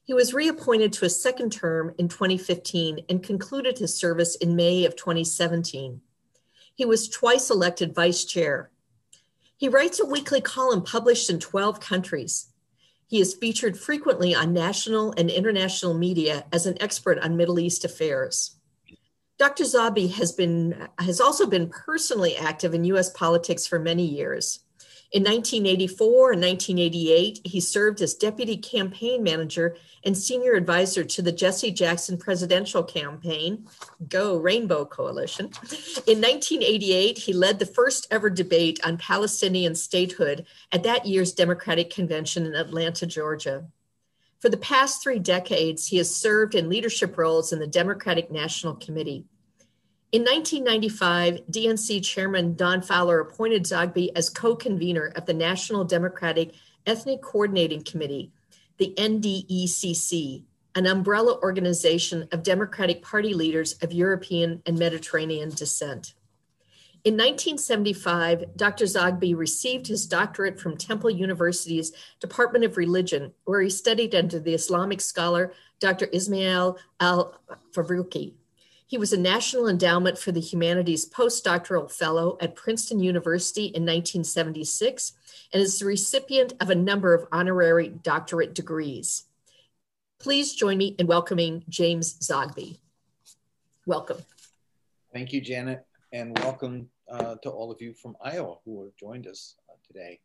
He was reappointed to a second term in 2015 and concluded his service in May of 2017. He was twice elected vice chair. He writes a weekly column published in 12 countries. He is featured frequently on national and international media as an expert on Middle East affairs. Dr. Zogby has also been personally active in US politics for many years. In 1984 and 1988, he served as deputy campaign manager and senior advisor to the Jesse Jackson presidential campaign, Go Rainbow Coalition. In 1988, he led the first ever debate on Palestinian statehood at that year's Democratic Convention in Atlanta, Georgia. For the past 3 decades, he has served in leadership roles in the Democratic National Committee. In 1995, DNC Chairman Don Fowler appointed Zogby as co-convener of the National Democratic Ethnic Coordinating Committee, the NDECC, an umbrella organization of Democratic Party leaders of European and Mediterranean descent. In 1975, Dr. Zogby received his doctorate from Temple University's Department of Religion, where he studied under the Islamic scholar Dr. Ismail al-Farouqi. He was a National Endowment for the Humanities postdoctoral fellow at Princeton University in 1976 and is the recipient of a number of honorary doctorate degrees. Please join me in welcoming James Zogby. Welcome. Thank you, Janet, and welcome to all of you from Iowa who have joined us today.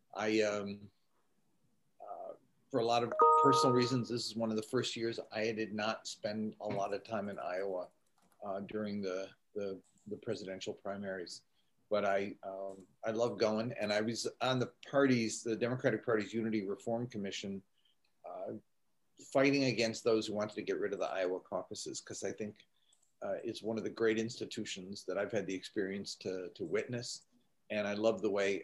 For a lot of personal reasons, this is one of the first years I did not spend a lot of time in Iowa during the presidential primaries, but I love going, and I was on the Democratic Party's Unity Reform Commission, fighting against those who wanted to get rid of the Iowa caucuses, because I think it's one of the great institutions that I've had the experience to witness, and I love the way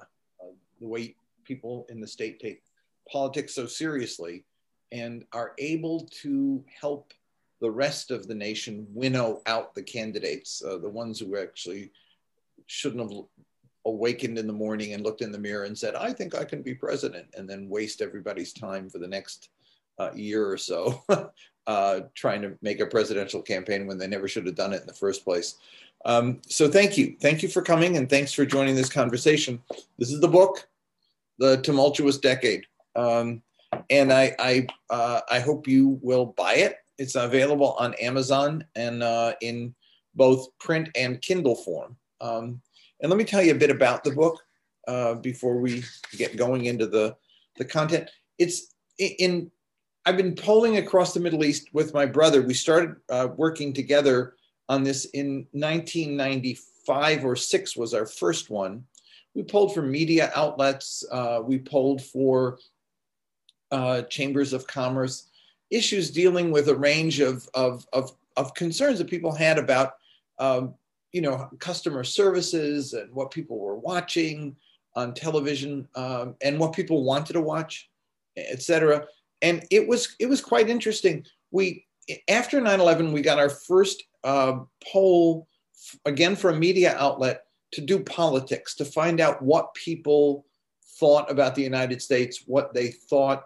people in the state take politics so seriously and are able to help the rest of the nation winnow out the candidates, the ones who actually shouldn't have awakened in the morning and looked in the mirror and said, I think I can be president, and then waste everybody's time for the next year or so trying to make a presidential campaign when they never should have done it in the first place. So thank you. Thank you for coming, and thanks for joining this conversation. This is the book, The Tumultuous Decade. And I hope you will buy it. It's available on Amazon and in both print and Kindle form. And let me tell you a bit about the book before we get going into the content. I've been polling across the Middle East with my brother. We started working together on this in 1995 or 6 was our first one. We polled for media outlets. We polled for chambers of commerce, issues dealing with a range of concerns that people had about, customer services and what people were watching on television and what people wanted to watch, et cetera. And it was quite interesting. After 9/11, we got our first poll, again, for a media outlet to do politics, to find out what people thought about the United States, what they thought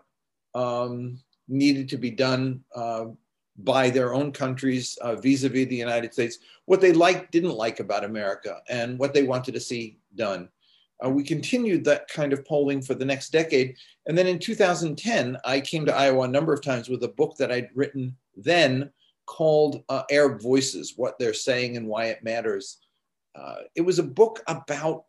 needed to be done by their own countries vis-a-vis the United States, what they didn't like about America, and what they wanted to see done. We continued that kind of polling for the next decade. And then in 2010, I came to Iowa a number of times with a book that I'd written then called Arab Voices, What They're Saying and Why It Matters. It was a book about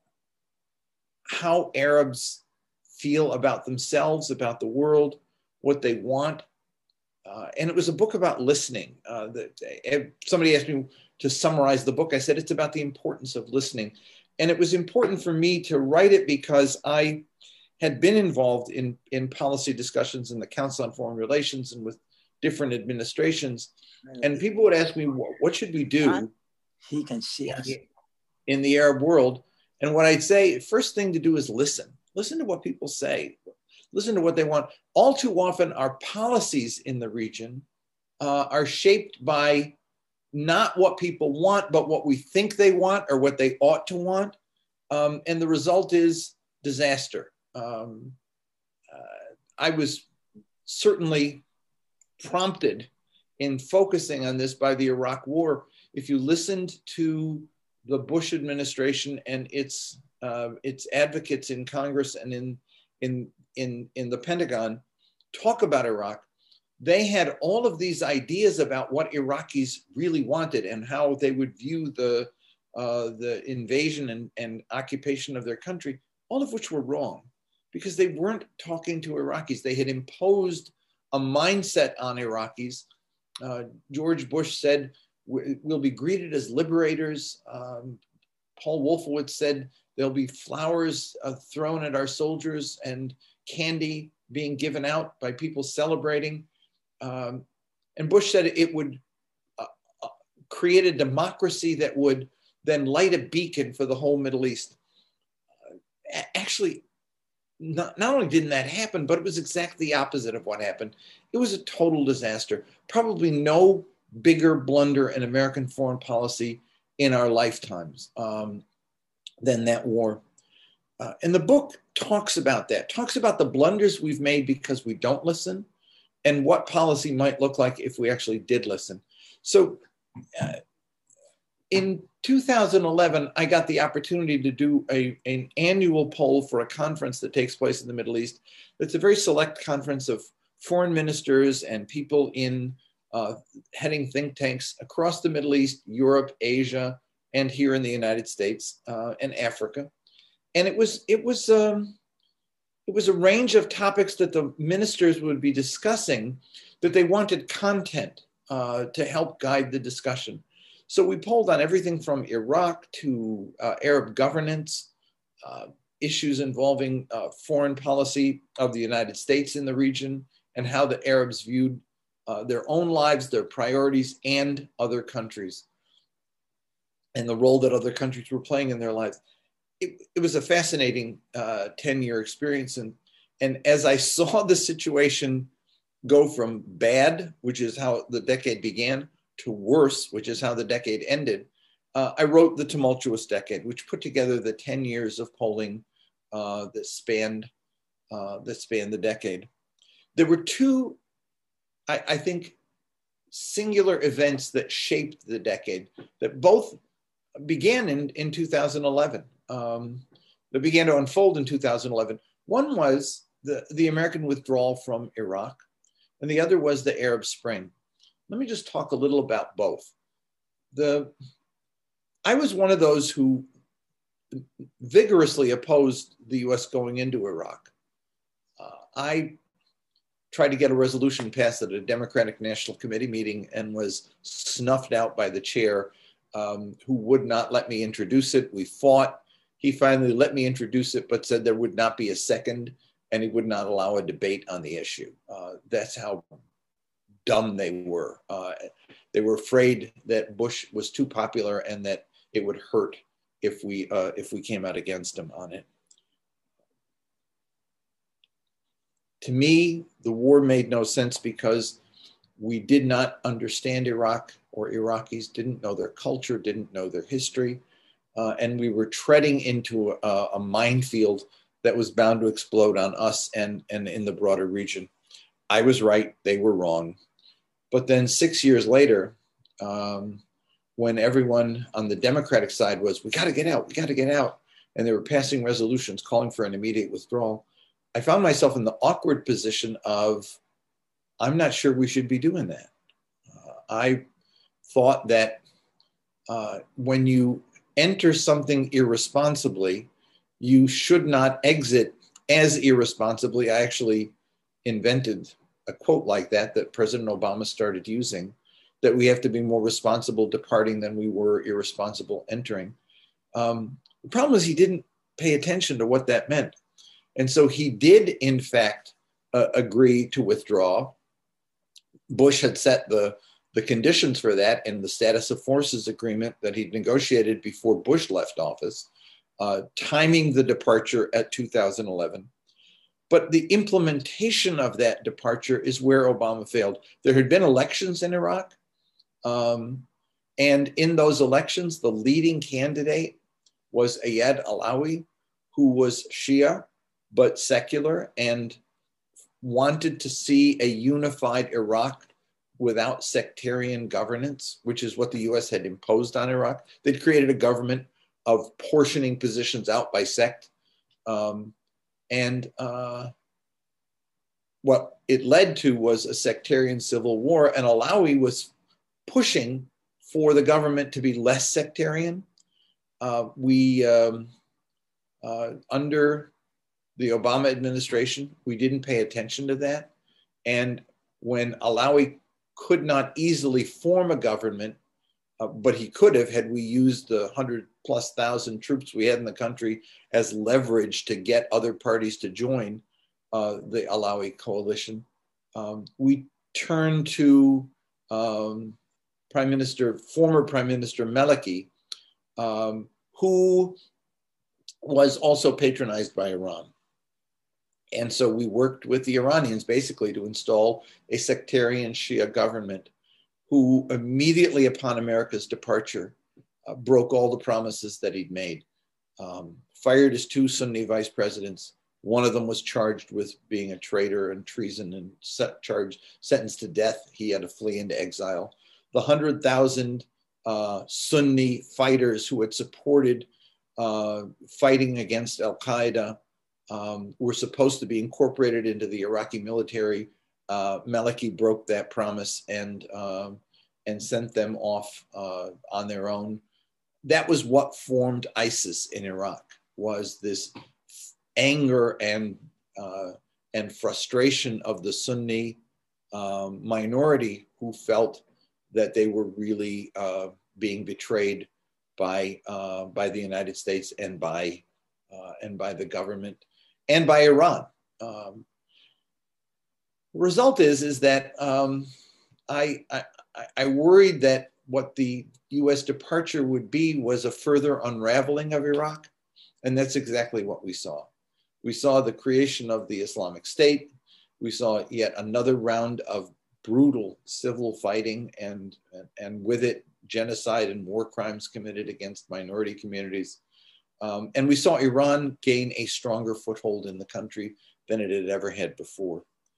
how Arabs feel about themselves, about the world, what they want. And it was a book about listening. Somebody asked me to summarize the book. I said, it's about the importance of listening. And it was important for me to write it because I had been involved in policy discussions in the Council on Foreign Relations and with different administrations. And people would ask me, what should we do he can see us in the Arab world? And what I'd say, first thing to do is listen. Listen to what people say. Listen to what they want. All too often, our policies in the region are shaped by not what people want, but what we think they want or what they ought to want. And the result is disaster. I was certainly prompted in focusing on this by the Iraq War. If you listened to the Bush administration and its advocates in Congress and in the Pentagon talk about Iraq, they had all of these ideas about what Iraqis really wanted and how they would view the invasion and occupation of their country, all of which were wrong, because they weren't talking to Iraqis. They had imposed a mindset on Iraqis. George Bush said, we'll be greeted as liberators. Paul Wolfowitz said, there'll be flowers thrown at our soldiers and candy being given out by people celebrating. And Bush said it would create a democracy that would then light a beacon for the whole Middle East. Actually, not only didn't that happen, but it was exactly the opposite of what happened. It was a total disaster. Probably no bigger blunder in American foreign policy in our lifetimes than that war. And the book talks about that, talks about the blunders we've made because we don't listen and what policy might look like if we actually did listen. So in 2011, I got the opportunity to do an annual poll for a conference that takes place in the Middle East. It's a very select conference of foreign ministers and people in heading think tanks across the Middle East, Europe, Asia, and here in the United States and Africa. And it was a range of topics that the ministers would be discussing that they wanted content to help guide the discussion. So we polled on everything from Iraq to Arab governance, issues involving foreign policy of the United States in the region, and how the Arabs viewed their own lives, their priorities, and other countries, and the role that other countries were playing in their lives. It was a fascinating 10-year experience. And as I saw the situation go from bad, which is how the decade began, to worse, which is how the decade ended, I wrote The Tumultuous Decade, which put together the 10 years of polling that spanned the decade. There were two, I think, singular events that shaped the decade that both began in 2011. That began to unfold in 2011. One was the American withdrawal from Iraq, and the other was the Arab Spring. Let me just talk a little about both. I was one of those who vigorously opposed the US going into Iraq. I tried to get a resolution passed at a Democratic National Committee meeting and was snuffed out by the chair, who would not let me introduce it. We fought. He finally let me introduce it, but said there would not be a second, and he would not allow a debate on the issue. That's how dumb they were. They were afraid that Bush was too popular and that it would hurt if we came out against him on it. To me, the war made no sense because we did not understand Iraq, or Iraqis didn't know their culture, didn't know their history. And we were treading into a minefield that was bound to explode on us and in the broader region. I was right, they were wrong. But then 6 years later, when everyone on the Democratic side was, we got to get out, and they were passing resolutions calling for an immediate withdrawal, I found myself in the awkward position of, I'm not sure we should be doing that. I thought that when you enter something irresponsibly, you should not exit as irresponsibly. I actually invented a quote like that President Obama started using, that we have to be more responsible departing than we were irresponsible entering. The problem is he didn't pay attention to what that meant. And so he did, in fact, agree to withdraw. Bush had set the conditions for that in the Status of Forces agreement that he'd negotiated before Bush left office, timing the departure at 2011. But the implementation of that departure is where Obama failed. There had been elections in Iraq. And in those elections, the leading candidate was Ayad Alawi, who was Shia, but secular, and wanted to see a unified Iraq without sectarian governance, which is what the US had imposed on Iraq. They'd created a government of portioning positions out by sect. What it led to was a sectarian civil war, and Alawi was pushing for the government to be less sectarian. Under the Obama administration, we didn't pay attention to that. And when Alawi could not easily form a government, but he could have had we used the 100,000+ troops we had in the country as leverage to get other parties to join the Alawi coalition. We turned to former Prime Minister Maliki, who was also patronized by Iran. And so we worked with the Iranians basically to install a sectarian Shia government who immediately upon America's departure broke all the promises that he'd made, fired his 2 Sunni vice presidents. One of them was charged with being a traitor and treason and sentenced to death. He had to flee into exile. The 100,000 Sunni fighters who had supported fighting against al-Qaeda were supposed to be incorporated into the Iraqi military. Maliki broke that promise and sent them off on their own. That was what formed ISIS in Iraq, was this anger and frustration of the Sunni minority who felt that they were really being betrayed by the United States and by the government and by Iran. The result is that I worried that what the U.S. departure would be was a further unraveling of Iraq, and that's exactly what we saw. We saw the creation of the Islamic State. We saw yet another round of brutal civil fighting and with it genocide and war crimes committed against minority communities. And we saw Iran gain a stronger foothold in the country than it had ever had before.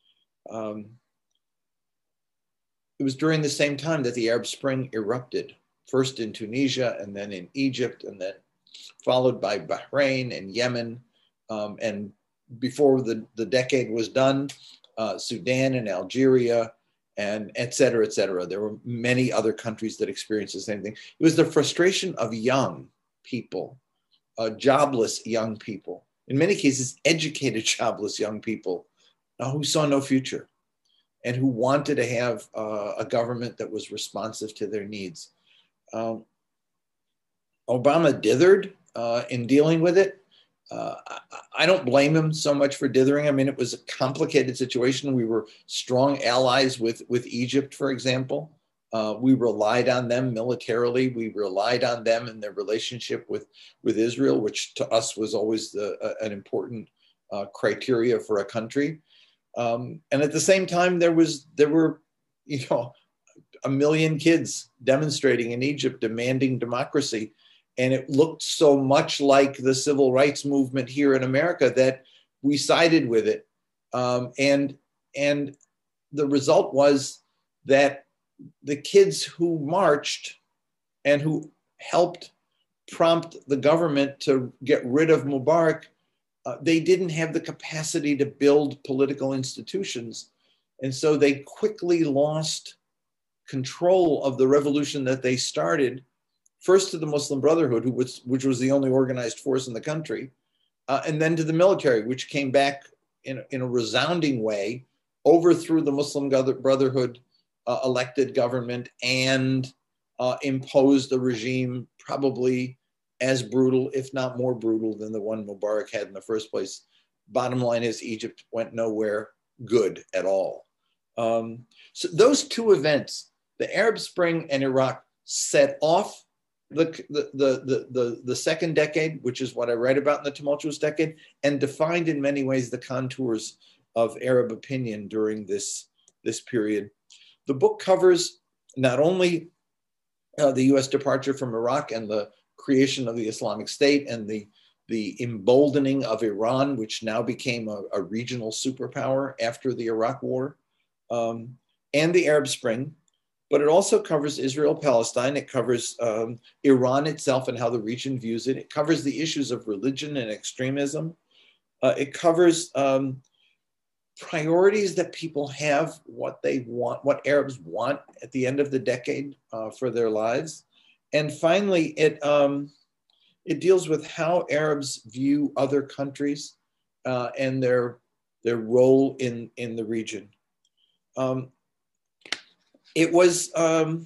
It was during the same time that the Arab Spring erupted, first in Tunisia and then in Egypt, and then followed by Bahrain and Yemen. And before the decade was done, Sudan and Algeria, and et cetera, et cetera. There were many other countries that experienced the same thing. It was the frustration of young people, jobless young people, in many cases, educated, jobless young people who saw no future and who wanted to have a government that was responsive to their needs. Obama dithered in dealing with it. I don't blame him so much for dithering. I mean, it was a complicated situation. We were strong allies with Egypt, for example. We relied on them militarily. We relied on them in their relationship with Israel, which to us was always an important criteria for a country. And at the same time, there were, 1 million kids demonstrating in Egypt demanding democracy. And it looked so much like the civil rights movement here in America that we sided with it. And the result was that the kids who marched and who helped prompt the government to get rid of Mubarak, they didn't have the capacity to build political institutions. And so they quickly lost control of the revolution that they started, first to the Muslim Brotherhood, which was the only organized force in the country, and then to the military, which came back in a resounding way, overthrew the Muslim Brotherhood elected government and imposed a regime probably as brutal, if not more brutal, than the one Mubarak had in the first place. Bottom line is Egypt went nowhere good at all. So those two events, the Arab Spring and Iraq, set off the second decade, which is what I write about in The Tumultuous Decade, and defined in many ways the contours of Arab opinion during this period. The book covers not only the US departure from Iraq and the creation of the Islamic State and the emboldening of Iran, which now became a regional superpower after the Iraq War, and the Arab Spring, but it also covers Israel, Palestine. It covers Iran itself and how the region views it. It covers the issues of religion and extremism. It covers priorities that people have, what they want, what Arabs want at the end of the decade for their lives. And finally, it deals with how Arabs view other countries and their role in the region. It was a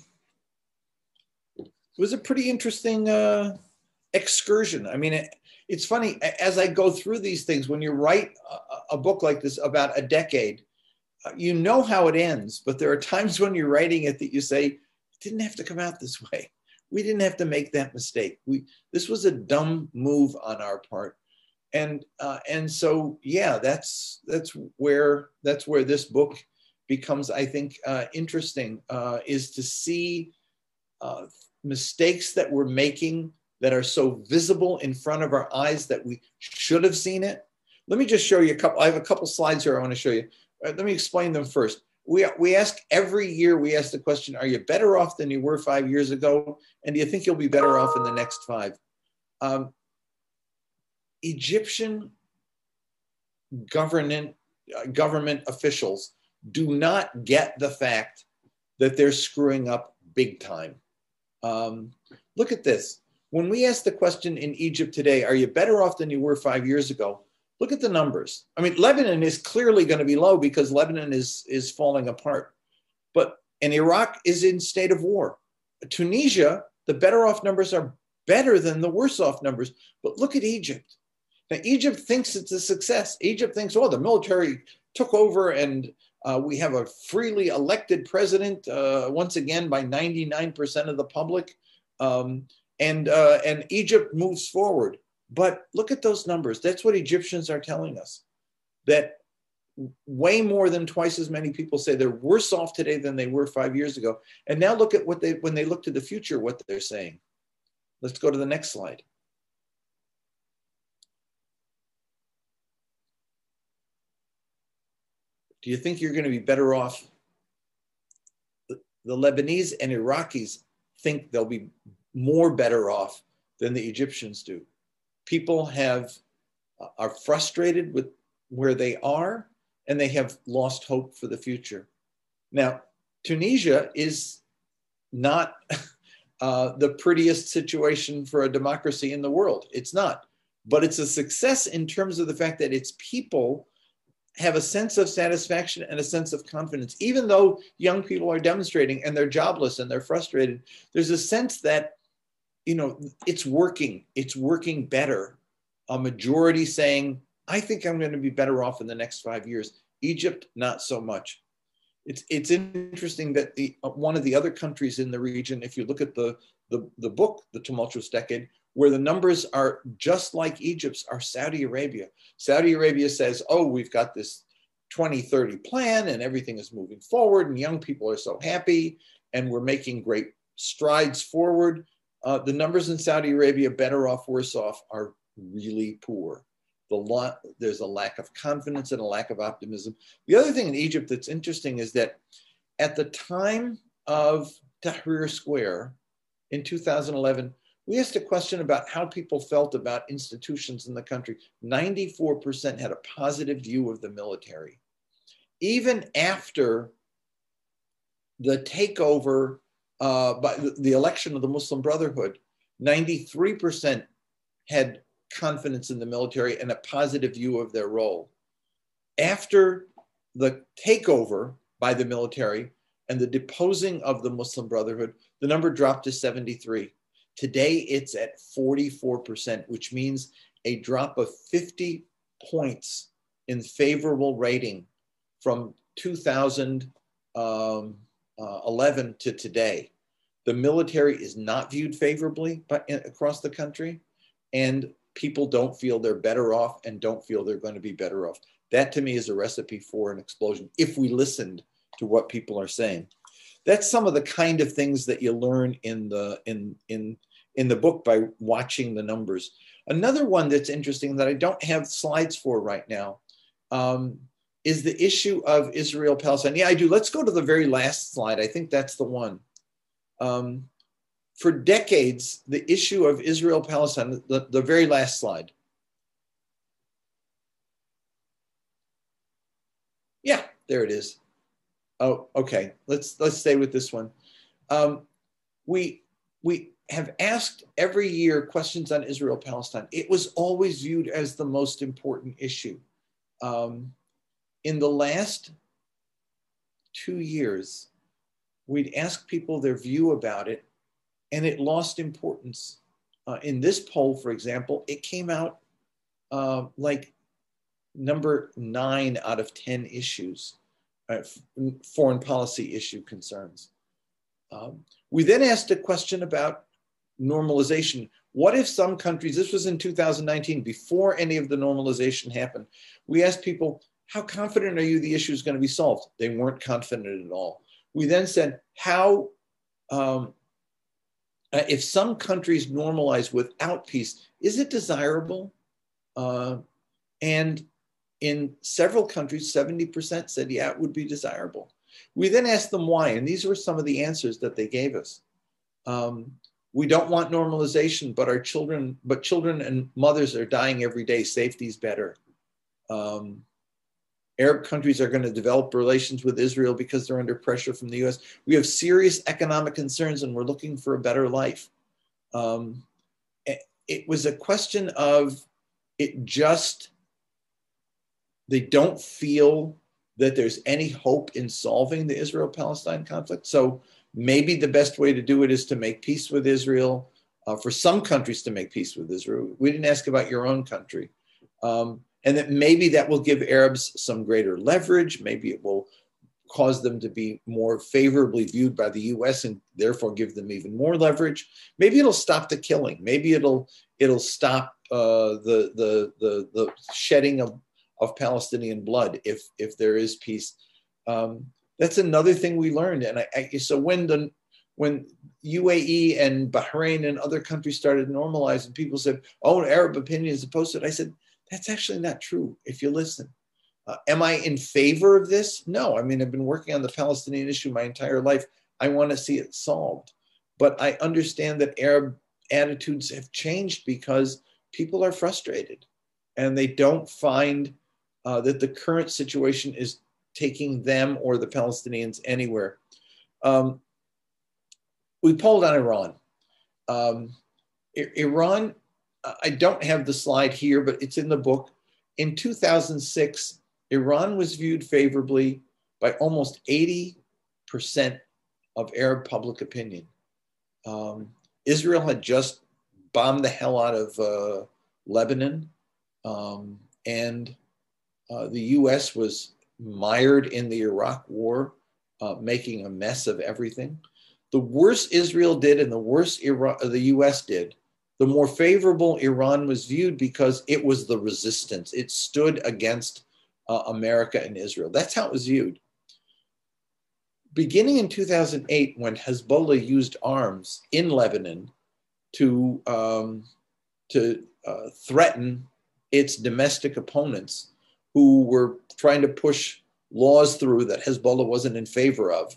pretty interesting excursion. I mean, it's funny, as I go through these things, when you write a book like this about a decade, you know how it ends, but there are times when you're writing it that you say, it didn't have to come out this way. We didn't have to make that mistake. This was a dumb move on our part. And so, yeah, that's where this book becomes, I think, interesting, is to see mistakes that we're making that are so visible in front of our eyes that we should have seen it. Let me just show you a couple. I have a couple slides here I want to show you. Let me explain them first. We ask every year, we ask the question, are you better off than you were 5 years ago? And do you think you'll be better off in the next 5? Egyptian government officials do not get the fact that they're screwing up big time. Look at this. When we ask the question in Egypt today, are you better off than you were 5 years ago? Look at the numbers. I mean, Lebanon is clearly going to be low because Lebanon is falling apart. And Iraq is in state of war. Tunisia, the better off numbers are better than the worse off numbers. But look at Egypt. Now, Egypt thinks it's a success. Egypt thinks, oh, the military took over and we have a freely elected president, once again, by 99% of the public. And Egypt moves forward. But look at those numbers. That's what Egyptians are telling us, that way more than twice as many people say they're worse off today than they were 5 years ago. And now look at when they look to the future, what they're saying. Let's go to the next slide. Do you think you're going to be better off? The Lebanese and Iraqis think they'll be more better off than the Egyptians do. People are frustrated with where they are, and they have lost hope for the future. Now, Tunisia is not the prettiest situation for a democracy in the world. It's not. But it's a success in terms of the fact that its people have a sense of satisfaction and a sense of confidence. Even though young people are demonstrating and they're jobless and they're frustrated, there's a sense that, it's working better. A majority saying, I think I'm going to be better off in the next 5 years. Egypt, not so much. It's interesting that one of the other countries in the region, if you look at the book, The Tumultuous Decade, where the numbers are just like Egypt's, are Saudi Arabia. Saudi Arabia says, oh, we've got this 2030 plan and everything is moving forward and young people are so happy and we're making great strides forward. The numbers in Saudi Arabia, better off, worse off, are really poor. There's a lack of confidence and a lack of optimism. The other thing in Egypt that's interesting is that at the time of Tahrir Square in 2011, we asked a question about how people felt about institutions in the country. 94% had a positive view of the military. Even after the takeover by the election of the Muslim Brotherhood, 93% had confidence in the military and a positive view of their role. After the takeover by the military and the deposing of the Muslim Brotherhood, the number dropped to 73. Today, it's at 44%, which means a drop of 50 points in favorable rating from 2011 to today. The military is not viewed favorably across the country, and people don't feel they're better off and don't feel they're going to be better off. That, to me, is a recipe for an explosion if we listened to what people are saying. That's some of the kind of things that you learn in the book by watching the numbers. Another one that's interesting that I don't have slides for right now is the issue of Israel-Palestine. Yeah, I do. Let's go to the very last slide. I think that's the one. For decades, the issue of Israel-Palestine, the very last slide. Yeah, there it is. Oh, okay. Let's stay with this one. We have asked every year questions on Israel-Palestine. It was always viewed as the most important issue. In the last 2 years, we'd ask people their view about it, and it lost importance. In this poll, for example, it came out like number 9 out of 10 issues, foreign policy issue concerns. We then asked a question about normalization. What if some countries, this was in 2019, before any of the normalization happened, we asked people, how confident are you the issue is going to be solved? They weren't confident at all. We then said, if some countries normalize without peace, is it desirable? And in several countries, 70% said, yeah, it would be desirable. We then asked them why, and these were some of the answers that they gave us. We don't want normalization, but children and mothers are dying every day. Safety's better. Arab countries are going to develop relations with Israel because they're under pressure from the US. We have serious economic concerns and we're looking for a better life. It was a question of they don't feel that there's any hope in solving the Israel-Palestine conflict. So maybe the best way to do it is to make peace with Israel, for some countries to make peace with Israel. We didn't ask about your own country. And that maybe that will give Arabs some greater leverage. Maybe it will cause them to be more favorably viewed by the US and therefore give them even more leverage. Maybe it'll stop the killing. Maybe it'll stop the shedding of Palestinian blood if there is peace. That's another thing we learned. And so when UAE and Bahrain and other countries started normalizing, people said, oh, Arab opinion is opposed to it. I said, that's actually not true if you listen. Am I in favor of this? No. I mean, I've been working on the Palestinian issue my entire life. I want to see it solved. But I understand that Arab attitudes have changed because people are frustrated and they don't find that the current situation is taking them or the Palestinians anywhere. We polled on Iran. Iran, I don't have the slide here, but it's in the book. In 2006, Iran was viewed favorably by almost 80% of Arab public opinion. Israel had just bombed the hell out of Lebanon, and the US was mired in the Iraq war, making a mess of everything. The worse Israel did and the worse the US did, the more favorable Iran was viewed because it was the resistance. It stood against America and Israel. That's how it was viewed. Beginning in 2008, when Hezbollah used arms in Lebanon to threaten its domestic opponents who were trying to push laws through that Hezbollah wasn't in favor of,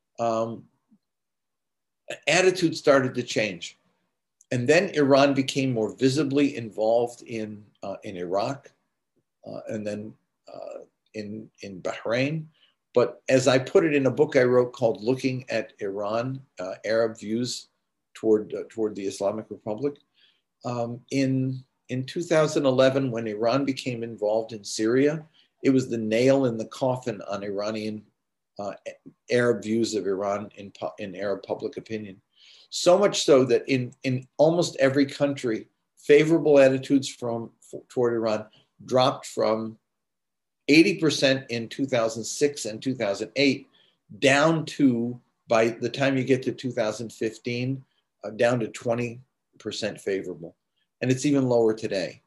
attitudes started to change. And then Iran became more visibly involved in Iraq and then in Bahrain. But as I put it in a book I wrote called Looking at Iran, Arab Views toward the Islamic Republic, in 2011, when Iran became involved in Syria, it was the nail in the coffin on Iranian Arab views of Iran in Arab public opinion. So much so that in almost every country, favorable attitudes toward Iran dropped from 80% in 2006 and 2008 down to, by the time you get to 2015, down to 20% favorable. And it's even lower today.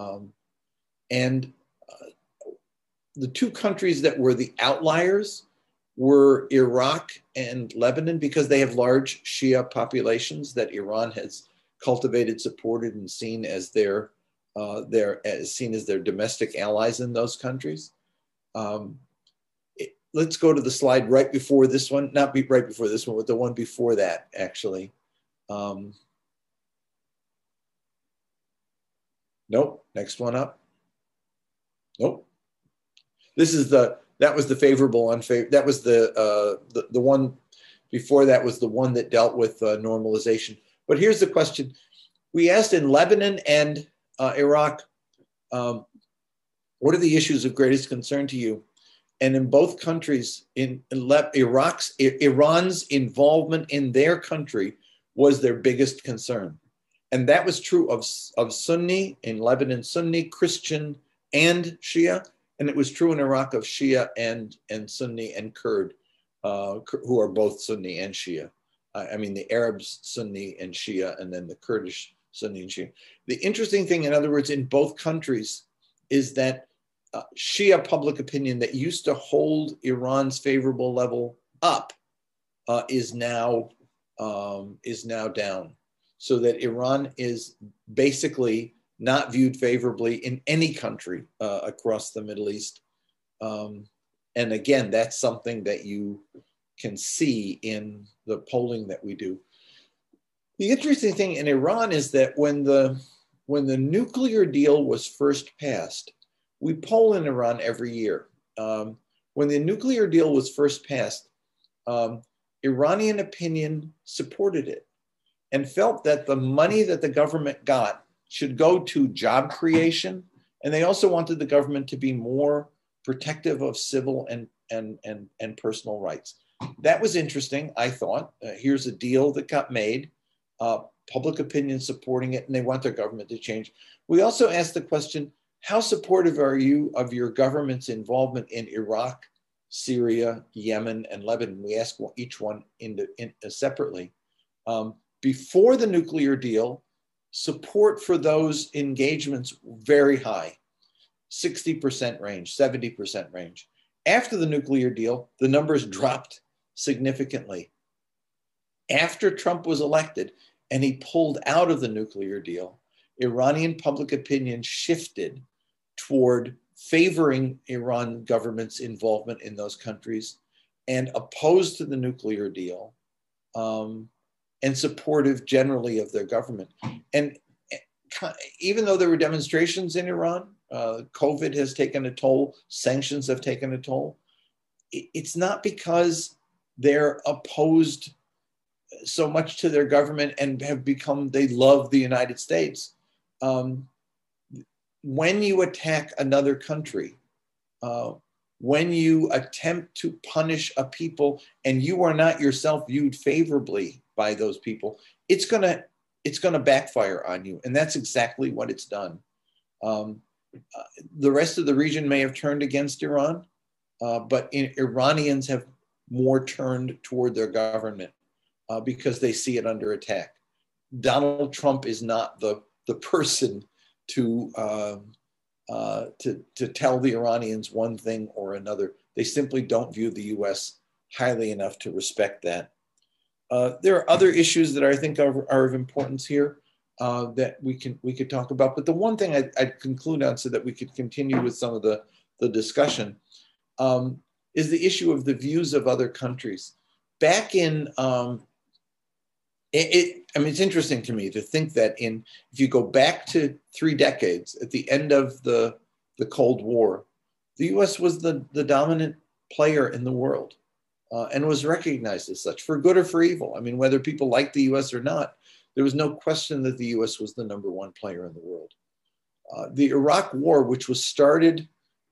The two countries that were the outliers were Iraq and Lebanon, because they have large Shia populations that Iran has cultivated, supported, and seen as their domestic allies in those countries. Let's go to the slide right before this one, not right before this one, but the one before that, actually. Nope, next one up. Nope. This is that was the favorable, unfavorable. That was the one before that was the one that dealt with normalization. But here's the question. We asked in Lebanon and Iraq, what are the issues of greatest concern to you? And in both countries, Iran's involvement in their country was their biggest concern. And that was true of Sunni, in Lebanon, Sunni, Christian, and Shia. And it was true in Iraq of Shia and Sunni and Kurd, who are both Sunni and Shia. I mean, the Arabs, Sunni and Shia, and then the Kurdish, Sunni and Shia. The interesting thing, in other words, in both countries is that Shia public opinion that used to hold Iran's favorable level up is now down, so that Iran is basically not viewed favorably in any country across the Middle East. And again, that's something that you can see in the polling that we do. The interesting thing in Iran is that when the nuclear deal was first passed, we poll in Iran every year. When the nuclear deal was first passed, Iranian opinion supported it and felt that the money that the government got should go to job creation. And they also wanted the government to be more protective of civil and personal rights. That was interesting, I thought. Here's a deal that got made, public opinion supporting it, and they want their government to change. We also asked the question, how supportive are you of your government's involvement in Iraq, Syria, Yemen, and Lebanon? We asked each one separately. Before the nuclear deal, support for those engagements very high, 60% range, 70% range. After the nuclear deal, the numbers dropped significantly. After Trump was elected and he pulled out of the nuclear deal, Iranian public opinion shifted toward favoring Iran government's involvement in those countries and opposed to the nuclear deal, and supportive generally of their government. And even though there were demonstrations in Iran, COVID has taken a toll, sanctions have taken a toll, it's not because they're opposed so much to their government and they love the United States. When you attack another country, when you attempt to punish a people and you are not yourself viewed favorably by those people, it's gonna backfire on you. And that's exactly what it's done. The rest of the region may have turned against Iran, but Iranians have more turned toward their government because they see it under attack. Donald Trump is not the person to tell the Iranians one thing or another. They simply don't view the U.S. highly enough to respect that. There are other issues that I think are of importance here that we could talk about. But the one thing I'd conclude on so that we could continue with some of the discussion is the issue of the views of other countries. Back in, it's interesting to me to think that if you go back to 3 decades at the end of the Cold War, the U.S. was the dominant player in the world and was recognized as such, for good or for evil. I mean, whether people liked the U.S. or not, there was no question that the U.S. was the #1 player in the world. The Iraq War, which was started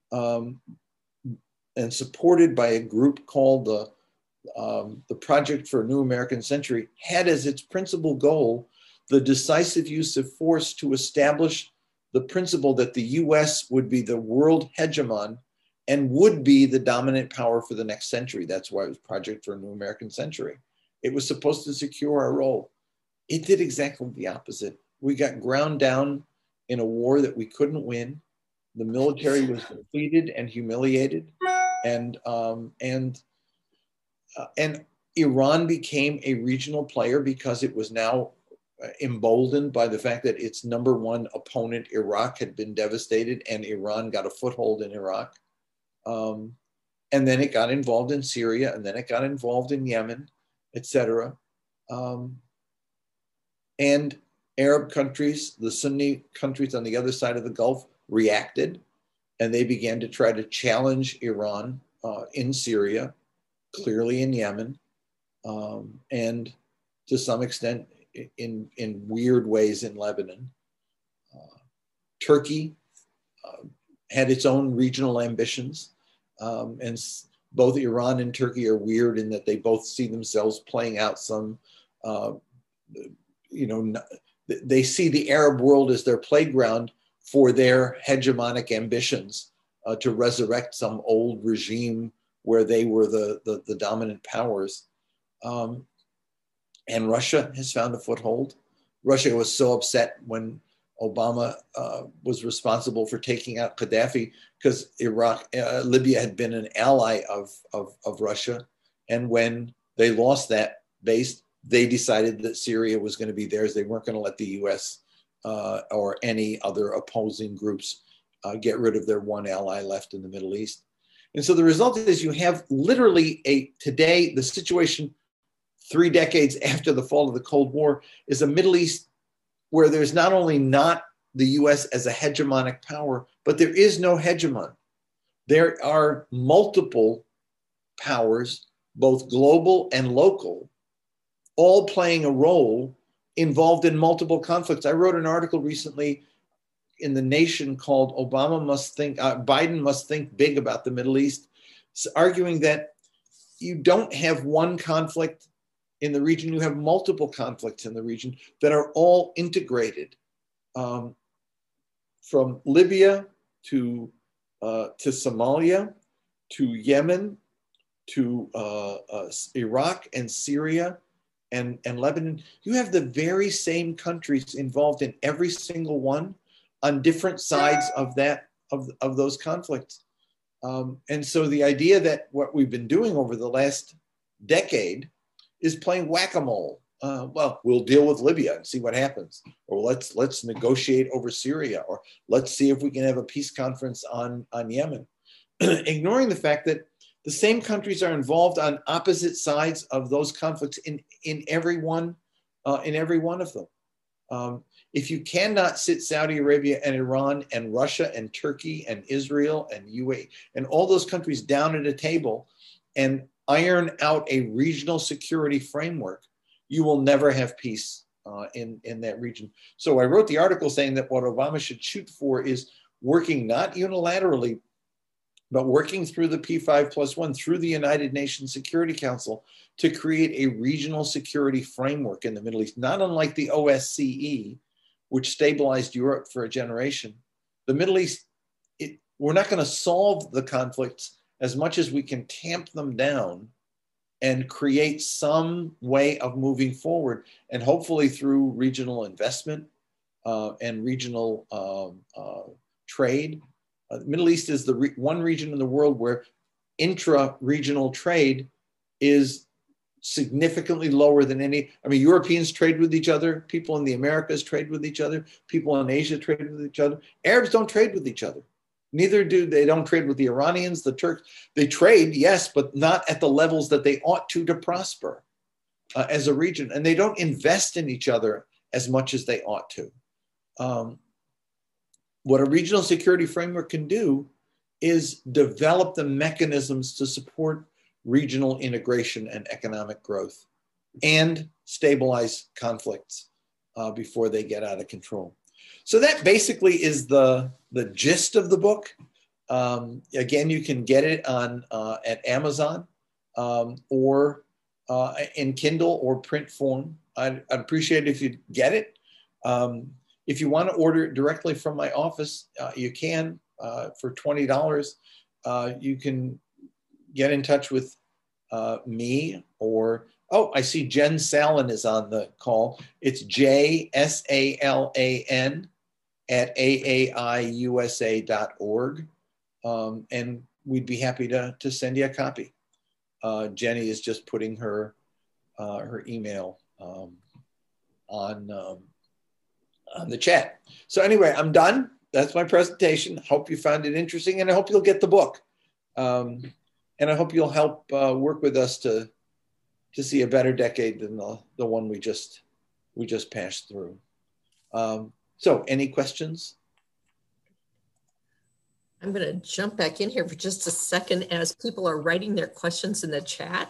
and supported by a group called the Project for a New American Century, had as its principal goal the decisive use of force to establish the principle that the U.S. would be the world hegemon and would be the dominant power for the next century. That's why it was Project for a New American Century. It was supposed to secure our role. It did exactly the opposite. We got ground down in a war that we couldn't win. The military was defeated and humiliated, and Iran became a regional player because it was now emboldened by the fact that its #1 opponent, Iraq, had been devastated, and Iran got a foothold in Iraq. And then it got involved in Syria, and then it got involved in Yemen, etc. And Arab countries, the Sunni countries on the other side of the Gulf, reacted, and they began to try to challenge Iran in Syria, clearly in Yemen, and to some extent in weird ways in Lebanon. Turkey had its own regional ambitions, and both Iran and Turkey are weird in that they both see themselves playing out some, they see the Arab world as their playground for their hegemonic ambitions to resurrect some old regime where they were the dominant powers. And Russia has found a foothold. Russia was so upset when Obama was responsible for taking out Gaddafi because Libya had been an ally of Russia. And when they lost that base, they decided that Syria was going to be theirs. They weren't going to let the US or any other opposing groups get rid of their one ally left in the Middle East. And so the result is you have literally today, the situation 3 decades after the fall of the Cold War is a Middle East where there's not only not the US as a hegemonic power, but there is no hegemon. There are multiple powers, both global and local, all playing a role involved in multiple conflicts. I wrote an article recently in The Nation called Biden must think big about the Middle East, arguing that you don't have one conflict in the region, you have multiple conflicts in the region that are all integrated, from Libya to Somalia, to Yemen, to Iraq and Syria and Lebanon. You have the very same countries involved in every single one on different sides of those conflicts. And so the idea that what we've been doing over the last decade is playing whack-a-mole. Well, we'll deal with Libya and see what happens, or let's negotiate over Syria, or let's see if we can have a peace conference on Yemen, ignoring the fact that the same countries are involved on opposite sides of those conflicts in every one of them. If you cannot sit Saudi Arabia and Iran and Russia and Turkey and Israel and UAE and all those countries down at a table and iron out a regional security framework, you will never have peace in that region. So I wrote the article saying that what Obama should shoot for is working not unilaterally, but working through the P5+1, through the United Nations Security Council, to create a regional security framework in the Middle East, not unlike the OSCE, which stabilized Europe for a generation. The Middle East, we're not going to solve the conflicts as much as we can tamp them down and create some way of moving forward, and hopefully through regional investment and regional trade. The Middle East is the one region in the world where intra-regional trade is significantly lower than any. I mean, Europeans trade with each other, people in the Americas trade with each other, people in Asia trade with each other. Arabs don't trade with each other. Neither do they. Don't trade with the Iranians, the Turks. They trade, yes, but not at the levels that they ought to prosper as a region. And they don't invest in each other as much as they ought to. What a regional security framework can do is develop the mechanisms to support regional integration and economic growth and stabilize conflicts before they get out of control. So that basically is the gist of the book. Again, you can get it on at Amazon or in Kindle or print form. I'd appreciate it if you get it. If you want to order it directly from my office, you can for $20. You can get in touch with me or, I see Jen Salin is on the call. It's JSALAN at aaiusa.org. And we'd be happy to send you a copy. Jenny is just putting her email on the chat. So anyway, I'm done. That's my presentation. Hope you found it interesting, and I hope you'll get the book. And I hope you'll help work with us to see a better decade than the one we just passed through. So any questions? I'm going to jump back in here for just a second as people are writing their questions in the chat.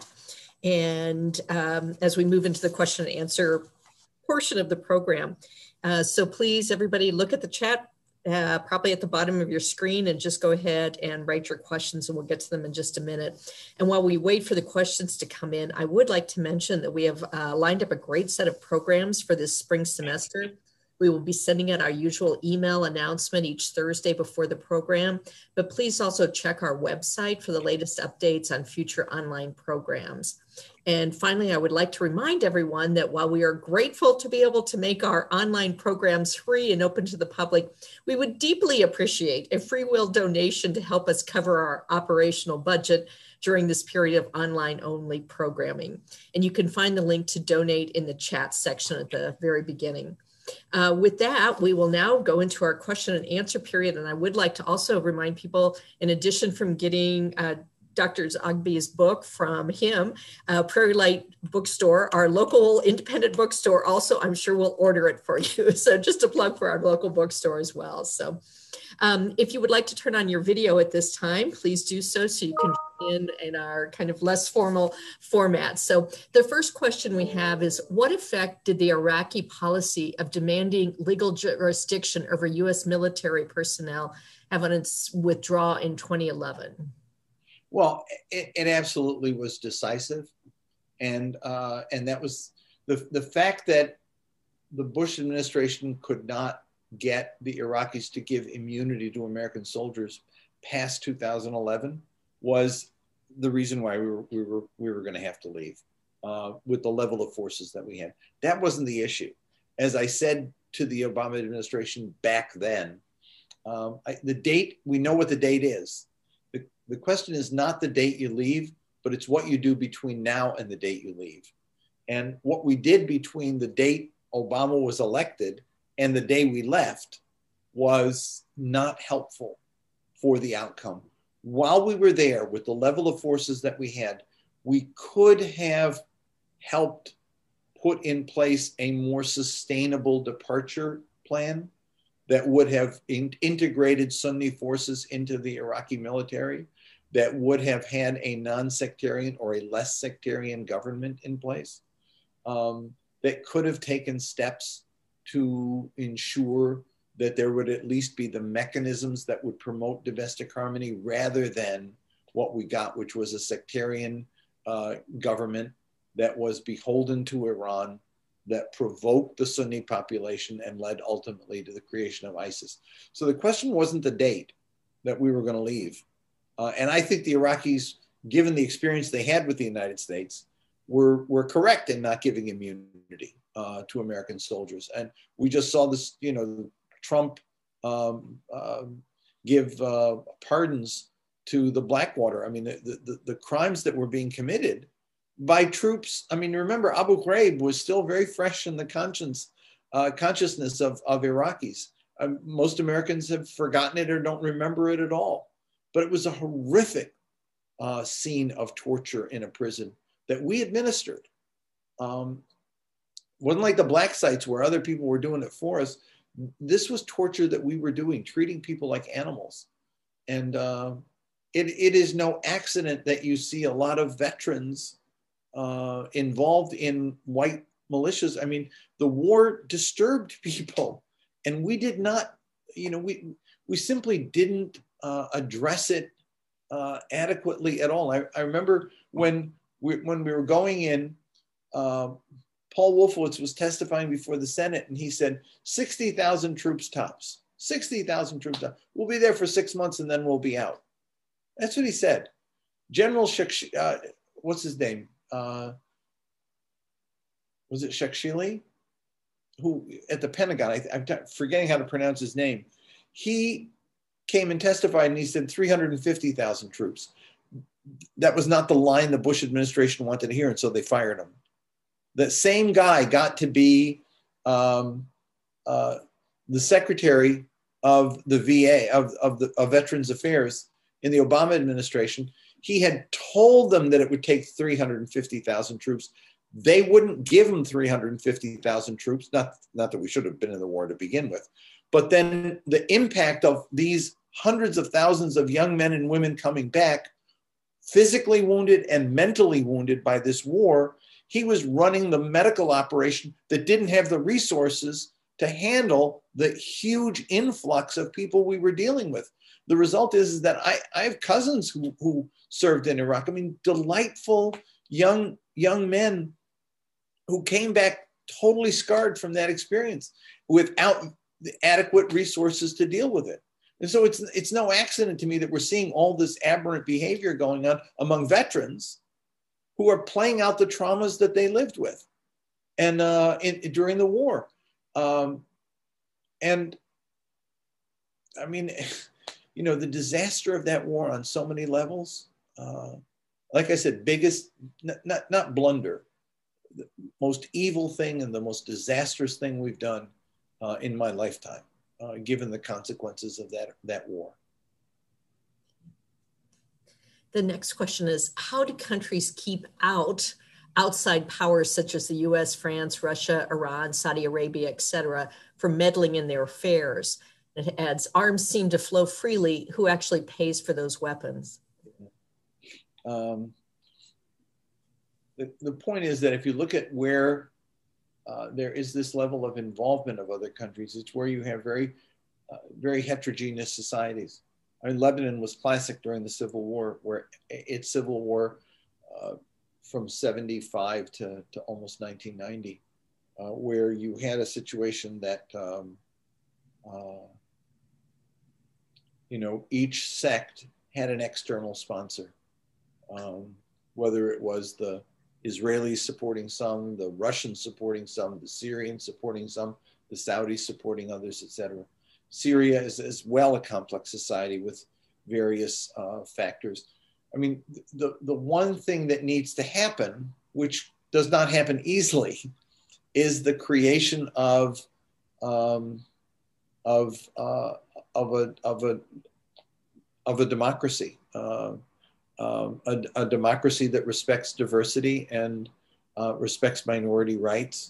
And as we move into the question and answer portion of the program. So please, everybody, look at the chat, probably at the bottom of your screen, and just go ahead and write your questions, and we'll get to them in just a minute. And while we wait for the questions to come in, I would like to mention that we have lined up a great set of programs for this spring semester. We will be sending out our usual email announcement each Thursday before the program, but please also check our website for the latest updates on future online programs. And finally, I would like to remind everyone that while we are grateful to be able to make our online programs free and open to the public, we would deeply appreciate a free will donation to help us cover our operational budget during this period of online only programming. And you can find the link to donate in the chat section at the very beginning. With that, we will now go into our question and answer period. And I would like to also remind people, in addition from getting Dr. Ogbee's book from him, Prairie Light Bookstore, our local independent bookstore, also, I'm sure will order it for you. So just a plug for our local bookstore as well. So if you would like to turn on your video at this time, please do so you can in our kind of less formal format. So the first question we have is, what effect did the Iraqi policy of demanding legal jurisdiction over U.S. military personnel have on its withdrawal in 2011? Well, it absolutely was decisive. And that was the fact that the Bush administration could not get the Iraqis to give immunity to American soldiers past 2011 was the reason why we were going to have to leave with the level of forces that we had. That wasn't the issue. As I said to the Obama administration back then, the date, we know what the date is. The question is not the date you leave, but it's what you do between now and the date you leave. And what we did between the date Obama was elected and the day we left was not helpful for the outcome. While we were there with the level of forces that we had, we could have helped put in place a more sustainable departure plan that would have integrated Sunni forces into the Iraqi military, that would have had a non-sectarian or a less sectarian government in place, that could have taken steps to ensure that there would at least be the mechanisms that would promote domestic harmony rather than what we got, which was a sectarian government that was beholden to Iran, that provoked the Sunni population and led ultimately to the creation of ISIS. So the question wasn't the date that we were going to leave. And I think the Iraqis, given the experience they had with the United States, were correct in not giving immunity to American soldiers. And we just saw this, Trump give pardons to the Blackwater. I mean, the crimes that were being committed by troops. I mean, remember, Abu Ghraib was still very fresh in the consciousness of Iraqis. Most Americans have forgotten it or don't remember it at all. But it was a horrific scene of torture in a prison that we administered. Wasn't like the black sites where other people were doing it for us. This was torture that we were doing, treating people like animals. And it is no accident that you see a lot of veterans involved in white militias. I mean, the war disturbed people, and we did not, we simply didn't address it adequately at all. I remember when we were going in, Paul Wolfowitz was testifying before the Senate, and he said 60,000 troops tops, 60,000 troops tops. We'll be there for 6 months and then we'll be out. That's what he said. General what's his name? Was it Shakshili? Who at the Pentagon, I'm forgetting how to pronounce his name. He came and testified and he said 350,000 troops. That was not the line the Bush administration wanted to hear, and so they fired him. That same guy got to be the secretary of the VA, of Veterans Affairs in the Obama administration, he had told them that it would take 350,000 troops. They wouldn't give him 350,000 troops. Not that we should have been in the war to begin with, but then the impact of these hundreds of thousands of young men and women coming back, physically wounded and mentally wounded by this war, he was running the medical operation that didn't have the resources to handle the huge influx of people we were dealing with. The result is that I have cousins who served in Iraq. I mean, delightful young men who came back totally scarred from that experience without the adequate resources to deal with it. And so it's no accident to me that we're seeing all this aberrant behavior going on among veterans who are playing out the traumas that they lived with and during the war. And I mean, you know, the disaster of that war on so many levels, like I said, biggest, not blunder, the most evil thing and the most disastrous thing we've done in my lifetime, given the consequences of that war. The next question is, how do countries keep outside powers such as the US, France, Russia, Iran, Saudi Arabia, etc., from meddling in their affairs? It adds, arms seem to flow freely. Who actually pays for those weapons? The point is that if you look at where there is this level of involvement of other countries, it's where you have very heterogeneous societies. I mean, Lebanon was classic during the Civil War, where its Civil War from 75 to almost 1990, where you had a situation that, you know, each sect had an external sponsor, whether it was the Israelis supporting some, the Russians supporting some, the Syrians supporting some, the Saudis supporting others, etc. Syria is as well a complex society with various factors. I mean, the one thing that needs to happen, which does not happen easily, is the creation of a democracy, a democracy that respects diversity and respects minority rights.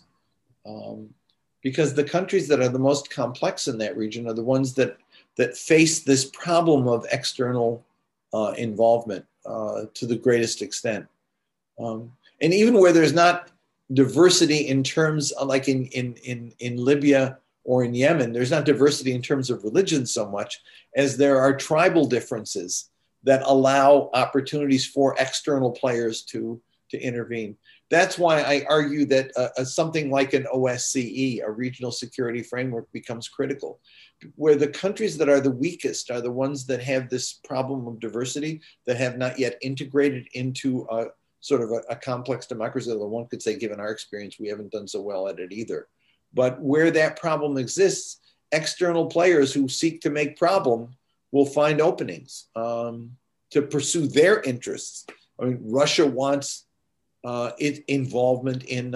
Because the countries that are the most complex in that region are the ones that face this problem of external involvement to the greatest extent. And even where there's not diversity in terms of, like in Libya or in Yemen, there's not diversity in terms of religion so much as there are tribal differences that allow opportunities for external players to intervene. That's why I argue that something like an OSCE, a regional security framework, becomes critical, where the countries that are the weakest are the ones that have this problem of diversity, that have not yet integrated into a sort of a complex democracy. Although one could say, given our experience, we haven't done so well at it either. But where that problem exists, external players who seek to make problem will find openings to pursue their interests. I mean, Russia wants its involvement in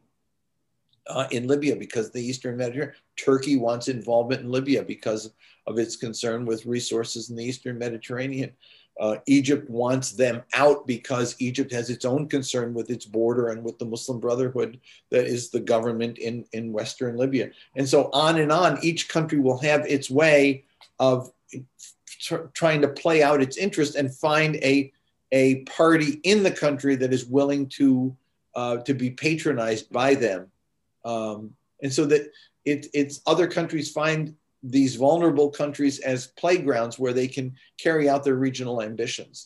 Libya because of the Eastern Mediterranean. Turkey wants involvement in Libya because of its concern with resources in the Eastern Mediterranean. Egypt wants them out because Egypt has its own concern with its border and with the Muslim Brotherhood that is the government in Western Libya. And so on and on, each country will have its way of trying to play out its interest and find a party in the country that is willing to be patronized by them. And so that it's other countries find these vulnerable countries as playgrounds where they can carry out their regional ambitions.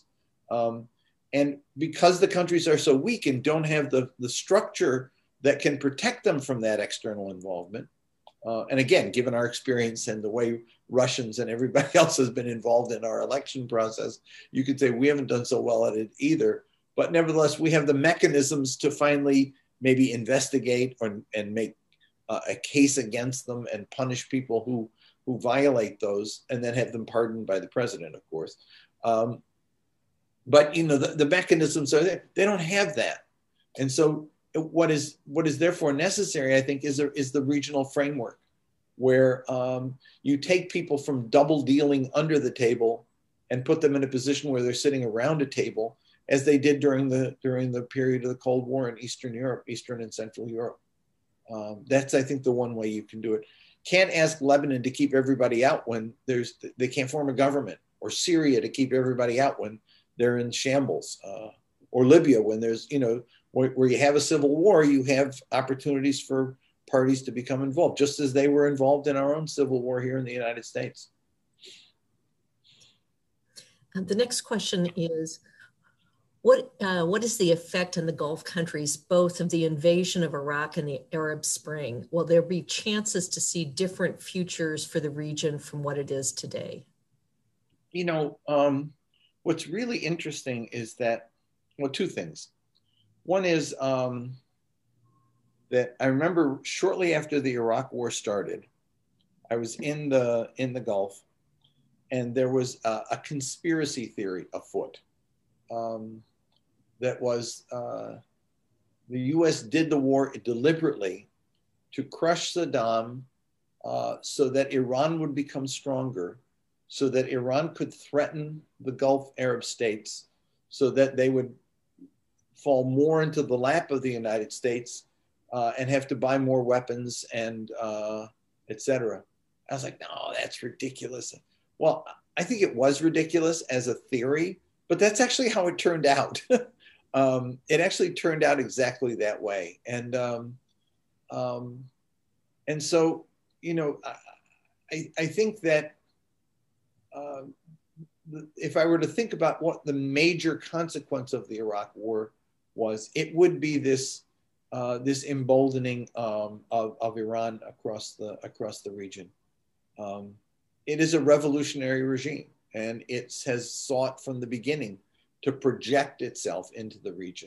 And because the countries are so weak and don't have the structure that can protect them from that external involvement, and again, given our experience and the way Russians and everybody else has been involved in our election process, you could say we haven't done so well at it either. But nevertheless, we have the mechanisms to finally maybe investigate and make a case against them and punish people who violate those, and then have them pardoned by the president, of course. But you know, the mechanisms are there. They don't have that, and so what is therefore necessary, I think, is the regional framework, where you take people from double dealing under the table and put them in a position where they're sitting around a table, as they did during the period of the Cold War in Eastern Europe, Eastern and Central Europe. That's, I think, the one way you can do it. Can't ask Lebanon to keep everybody out when they can't form a government, or Syria to keep everybody out when they're in shambles, or Libya when there's, where you have a civil war, you have opportunities for parties to become involved, just as they were involved in our own civil war here in the United States. The next question is, what is the effect on the Gulf countries, both of the invasion of Iraq and the Arab Spring? Will there be chances to see different futures for the region from what it is today? What's really interesting is that, well, two things. One is that I remember shortly after the Iraq War started, I was in the Gulf, and there was a conspiracy theory afoot. That was the U.S. did the war deliberately to crush Saddam, so that Iran would become stronger, so that Iran could threaten the Gulf Arab states, so that they would fall more into the lap of the United States and have to buy more weapons and et cetera. I was like, no, that's ridiculous. Well, I think it was ridiculous as a theory, but that's actually how it turned out. It actually turned out exactly that way. And so, I think that if I were to think about what the major consequence of the Iraq War was, it would be this emboldening of Iran across the region. It is a revolutionary regime, and it has sought from the beginning to project itself into the region.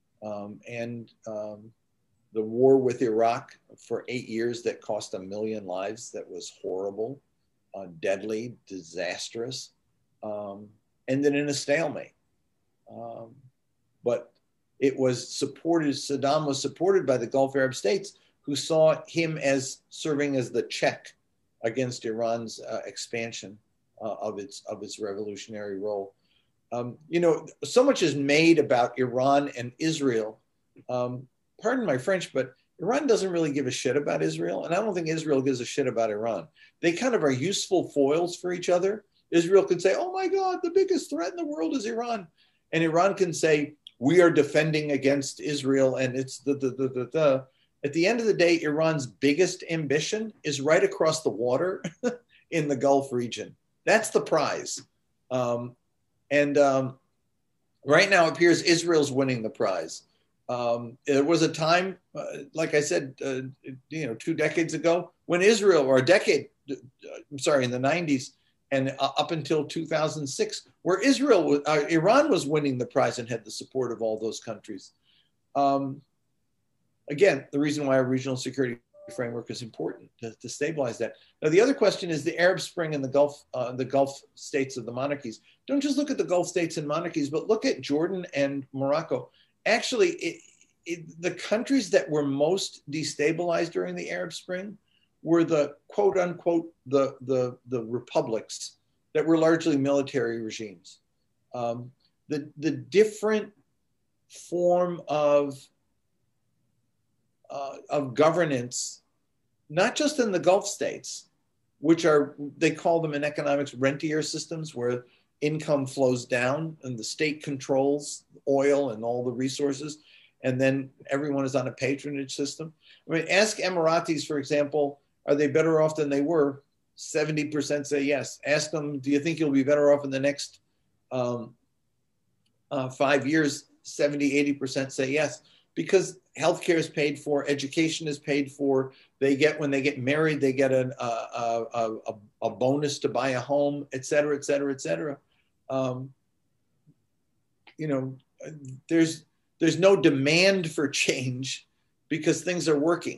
The war with Iraq for 8 years that cost 1 million lives, that was horrible, deadly, disastrous, ended in a stalemate. But it was supported, Saddam was supported by the Gulf Arab states, who saw him as serving as the check against Iran's expansion of its revolutionary role. So much is made about Iran and Israel. Pardon my French, but Iran doesn't really give a shit about Israel, and I don't think Israel gives a shit about Iran. They kind of are useful foils for each other. Israel can say, oh my God, the biggest threat in the world is Iran. And Iran can say, we are defending against Israel, and it's the. At the end of the day, Iran's biggest ambition is right across the water in the Gulf region. That's the prize. Right now, it appears Israel's winning the prize. There was a time, like I said, 2 decades ago, when Israel, or a decade, in the 90s, and up until 2006, where Iran was winning the prize and had the support of all those countries. Again, the reason why a regional security framework is important to stabilize that. Now, the other question is the Arab Spring and the Gulf states of the monarchies. Don't just look at the Gulf states and monarchies, but look at Jordan and Morocco. Actually, the countries that were most destabilized during the Arab Spring were the quote unquote the republics that were largely military regimes. The different form of governance, not just in the Gulf states, which are, they call them in economics, rentier systems, where income flows down and the state controls oil and all the resources, and then everyone is on a patronage system. I mean, ask Emiratis, for example, are they better off than they were? 70% say yes. Ask them, do you think you'll be better off in the next 5 years? 70-80% say yes, because healthcare is paid for, education is paid for. When they get married, they get a bonus to buy a home, et cetera, et cetera, et cetera. There's no demand for change because things are working.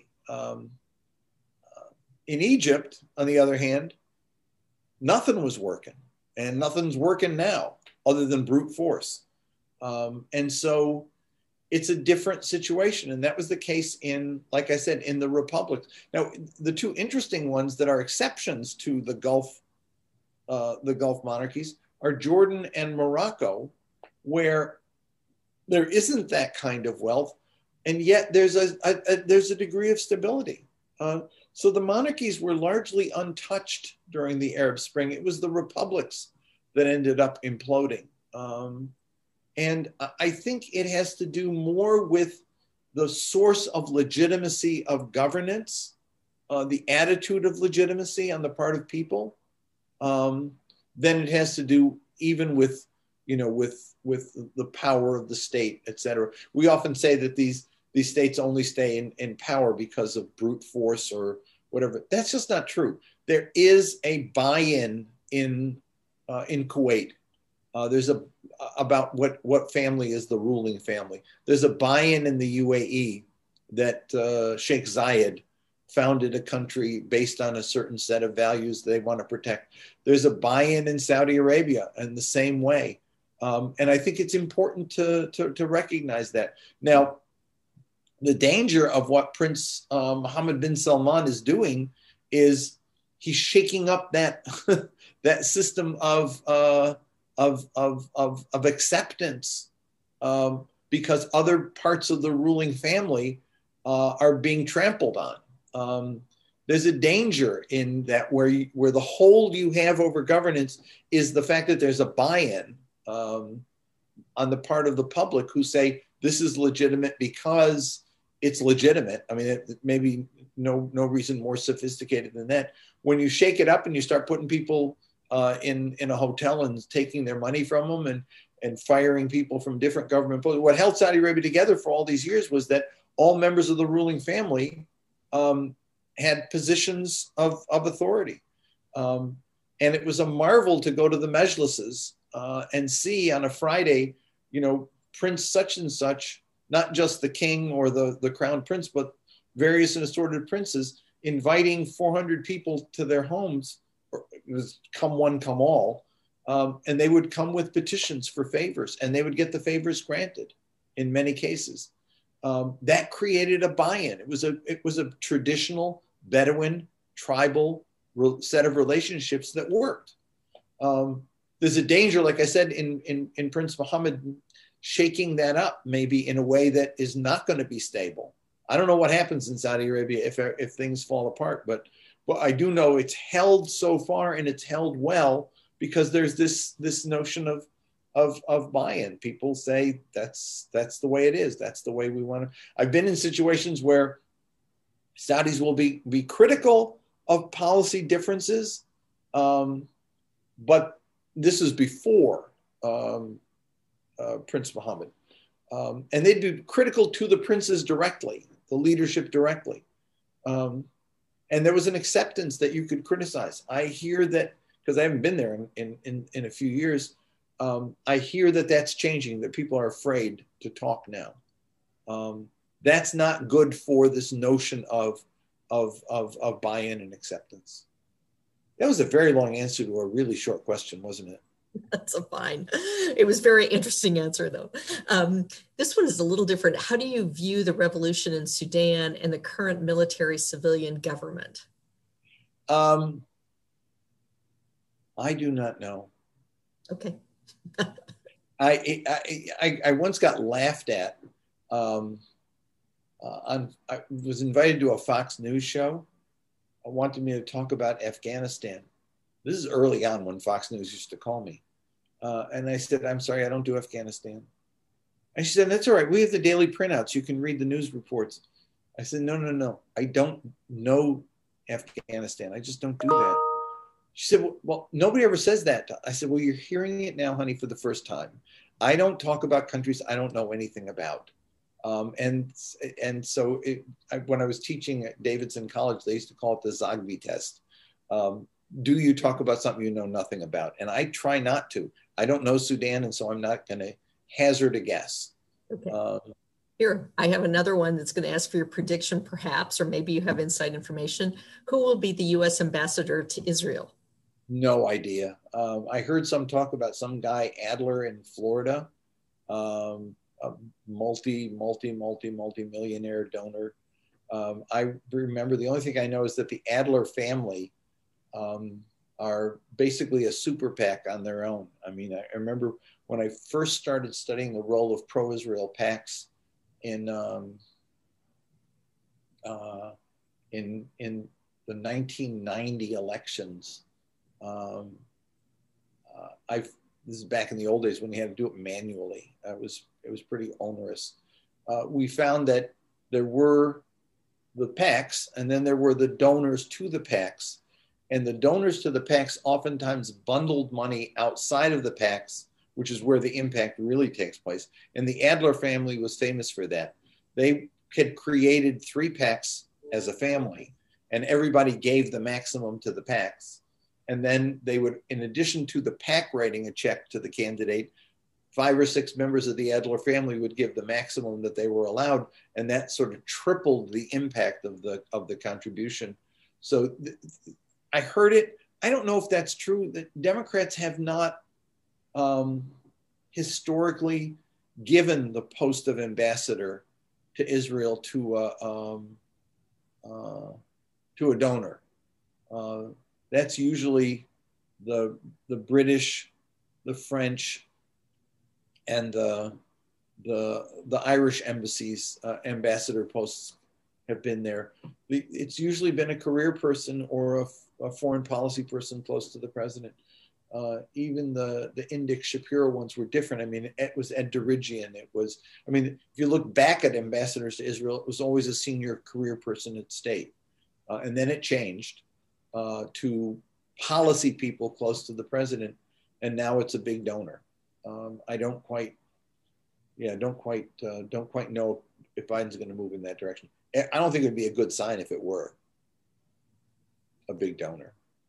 In Egypt, on the other hand, nothing was working, and nothing's working now other than brute force. And so it's a different situation. And that was the case in, like I said, in the republics. Now, the two interesting ones that are exceptions to the Gulf monarchies are Jordan and Morocco, where there isn't that kind of wealth, and yet there's a degree of stability. So the monarchies were largely untouched during the Arab Spring. It was the republics that ended up imploding. And I think it has to do more with the source of legitimacy of governance, the attitude of legitimacy on the part of people, than it has to do even with, with the power of the state, et cetera. We often say that these states only stay in power because of brute force or whatever. That's just not true. There is a buy-in in Kuwait. There's about what family is the ruling family. There's a buy-in in the UAE that Sheikh Zayed founded a country based on a certain set of values they want to protect. There's a buy-in in Saudi Arabia in the same way. And I think it's important to recognize that. Now, the danger of what Prince Mohammed bin Salman is doing is he's shaking up that that system of acceptance because other parts of the ruling family are being trampled on. There's a danger in that where the hold you have over governance is the fact that there's a buy-in on the part of the public who say this is legitimate because it's legitimate. I mean, it maybe no reason more sophisticated than that. When you shake it up and you start putting people in a hotel and taking their money from them and firing people from different government posts. What held Saudi Arabia together for all these years was that all members of the ruling family had positions of authority. And it was a marvel to go to the majlises and see on a Friday, Prince such and such, not just the king or the crown prince, but various and assorted princes inviting 400 people to their homes. It was come one, come all. And they would come with petitions for favors, and they would get the favors granted in many cases. That created a buy-in. It was a traditional Bedouin tribal set of relationships that worked. There's a danger, like I said, in Prince Mohammed shaking that up maybe in a way that is not going to be stable. I don't know what happens in Saudi Arabia if things fall apart, but I do know it's held so far, and it's held well because there's this notion of buy-in. People say that's the way it is. That's the way we want to. I've been in situations where Saudis will be critical of policy differences, but this is before Prince Mohammed, and they'd be critical to the princes directly, the leadership directly. And there was an acceptance that you could criticize. I hear that, because I haven't been there in a few years, I hear that that's changing, that people are afraid to talk now. That's not good for this notion of buy-in and acceptance. That was a very long answer to a really short question, wasn't it? That's a fine. It was a very interesting answer, though. This one is a little different. How do you view the revolution in Sudan and the current military civilian government? I do not know. Okay. I once got laughed at. I was invited to a Fox News show. I wanted me to talk about Afghanistan. This is early on when Fox News used to call me. And I said, I'm sorry, I don't do Afghanistan. And she said, that's all right. We have the daily printouts. You can read the news reports. I said, no. I don't know Afghanistan. I just don't do that. She said, well, nobody ever says that. I said, well, you're hearing it now, honey, for the first time. I don't talk about countries I don't know anything about. And so when I was teaching at Davidson College, they used to call it the Zogby test. Do you talk about something you know nothing about? And I try not to. I don't know Sudan, and so I'm not going to hazard a guess. Okay. Here, I have another one that's going to ask for your prediction, perhaps, or maybe you have inside information. Who will be the U.S. ambassador to Israel? No idea. I heard some talk about some guy, Adler in Florida, a multi-millionaire donor. I remember the only thing I know is that the Adler family are basically a super PAC on their own. I mean, I remember when I first started studying the role of pro-Israel PACs in the 1990 elections. This is back in the old days when you had to do it manually. It was pretty onerous. We found that there were the PACs, and then there were the donors to the PACs. And the donors to the PACs oftentimes bundled money outside of the PACs, which is where the impact really takes place. And the Adler family was famous for that. They had created 3 PACs as a family, and everybody gave the maximum to the PACs. And then they would, in addition to the PAC writing a check to the candidate, 5 or 6 members of the Adler family would give the maximum that they were allowed, and that sort of tripled the impact of the contribution. So I heard it. I don't know if that's true. That Democrats have not historically given the post of ambassador to Israel to a donor. That's usually the British, the French, and the Irish embassies ambassador posts have been there. It's usually been a career person or a foreign policy person close to the president. Even the Indik Shapiro ones were different. I mean, it was Ed Derigian. It was, I mean, if you look back at ambassadors to Israel, it was always a senior career person at state. And then it changed to policy people close to the president. And now it's a big donor. I don't quite know if Biden's going to move in that direction. I don't think it'd be a good sign if it were a big donor.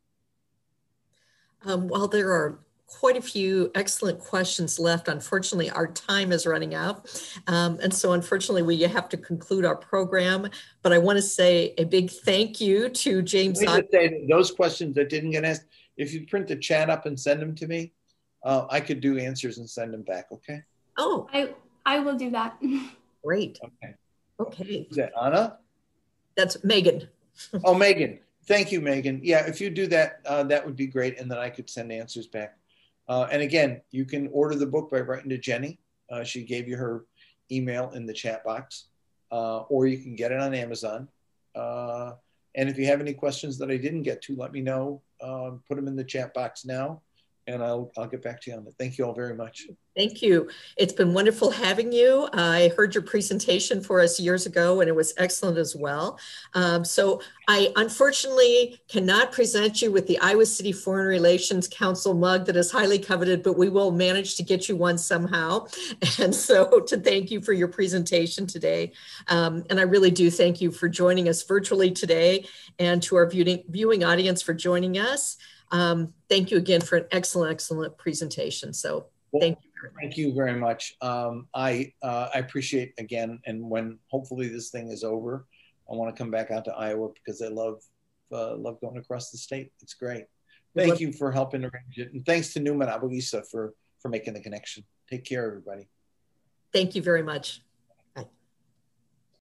Well, there are quite a few excellent questions left. Unfortunately, our time is running out. And so unfortunately, we have to conclude our program. But I want to say a big thank you to James. Let me just say that those questions that didn't get asked, if you print the chat up and send them to me, I could do answers and send them back, okay? Oh, I will do that. Great. Okay. Okay. Is that Anna? That's Megan. Oh, Megan. Thank you, Megan. Yeah, if you do that, that would be great. And then I could send answers back. And again, you can order the book by writing to Jenny. She gave you her email in the chat box. Or you can get it on Amazon. And if you have any questions that I didn't get to, let me know. Put them in the chat box now, and I'll get back to you on it. Thank you all very much. Thank you. It's been wonderful having you. I heard your presentation for us years ago, and it was excellent as well. So I unfortunately cannot present you with the Iowa City Foreign Relations Council mug that is highly coveted, but we will manage to get you one somehow. And so to thank you for your presentation today. And I really do thank you for joining us virtually today, and to our viewing audience for joining us. Thank you again for an excellent presentation. So thank you. Thank you very much. I appreciate again, and when hopefully this thing is over, I want to come back out to Iowa because I love going across the state. It's great. Thank you for helping arrange it, and thanks to Newman Abu Issa for making the connection. Take care, everybody. Thank you very much.